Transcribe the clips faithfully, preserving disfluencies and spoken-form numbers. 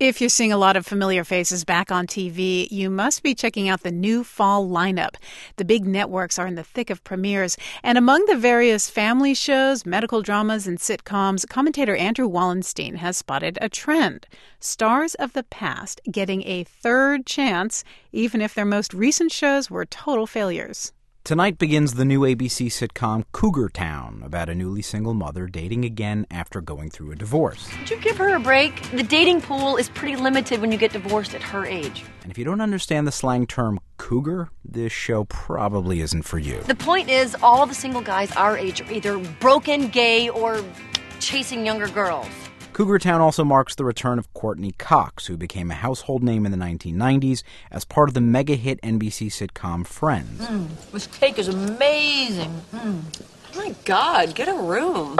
If you're seeing a lot of familiar faces back on T V, you must be checking out the new fall lineup. The big networks are in the thick of premieres, and among the various family shows, medical dramas, and sitcoms, commentator Andrew Wallenstein has spotted a trend. Stars of the past getting a third chance, even if their most recent shows were total failures. Tonight begins the new A B C sitcom Cougar Town, about a newly single mother dating again after going through a divorce. Would you give her a break? The dating pool is pretty limited when you get divorced at her age. And if you don't understand the slang term cougar, this show probably isn't for you. The point is, all the single guys our age are either broken, gay, or chasing younger girls. Cougar Town also marks the return of Courteney Cox, who became a household name in the nineteen nineties as part of the mega-hit N B C sitcom Friends. Mm, this cake is amazing. Mm. Oh my God, get a room.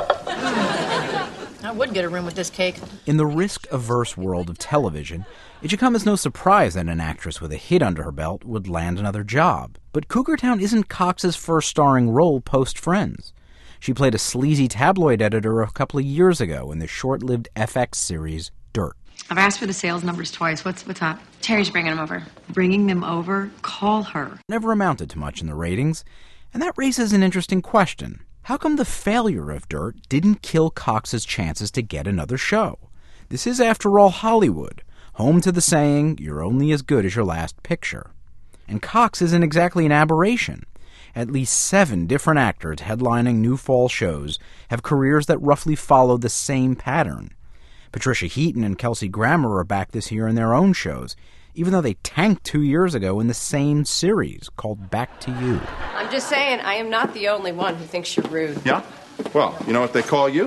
Mm. I would get a room with this cake. In the risk-averse world of television, it should come as no surprise that an actress with a hit under her belt would land another job. But Cougar Town isn't Cox's first starring role post-Friends. She played a sleazy tabloid editor a couple of years ago in the short-lived F X series Dirt. I've asked for the sales numbers twice. What's what's up? Terry's bringing them over. Bringing them over? Call her. Never amounted to much in the ratings, and that raises an interesting question. How come the failure of Dirt didn't kill Cox's chances to get another show? This is, after all, Hollywood, home to the saying, you're only as good as your last picture. And Cox isn't exactly an aberration. At least seven different actors headlining new fall shows have careers that roughly follow the same pattern. Patricia Heaton and Kelsey Grammer are back this year in their own shows, even though they tanked two years ago in the same series called Back to You. I'm just saying, I am not the only one who thinks you're rude. Yeah? Well, you know what they call you?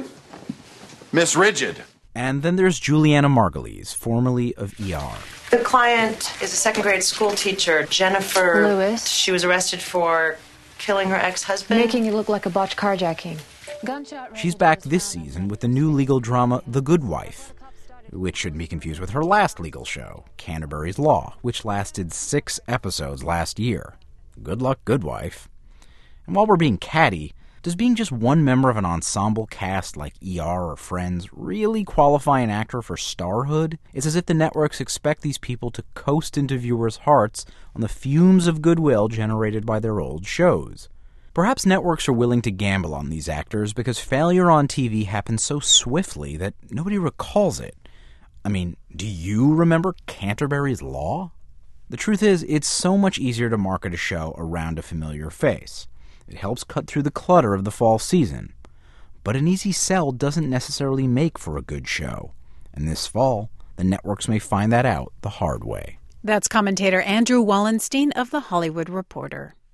Miss Rigid. And then there's Juliana Margulies, formerly of E R. The client is a second-grade school teacher, Jennifer Lewis. She was arrested for killing her ex-husband. Making it look like a botched carjacking. Gunshot. She's back this season with the new legal drama The Good Wife, which shouldn't be confused with her last legal show, Canterbury's Law, which lasted six episodes last year. Good luck, Good Wife. And while we're being catty, does being just one member of an ensemble cast like E R or Friends really qualify an actor for starhood? It's as if the networks expect these people to coast into viewers' hearts on the fumes of goodwill generated by their old shows. Perhaps networks are willing to gamble on these actors because failure on T V happens so swiftly that nobody recalls it. I mean, do you remember Canterbury's Law? The truth is, it's so much easier to market a show around a familiar face. It helps cut through the clutter of the fall season. But an easy sell doesn't necessarily make for a good show. And this fall, the networks may find that out the hard way. That's commentator Andrew Wallenstein of The Hollywood Reporter.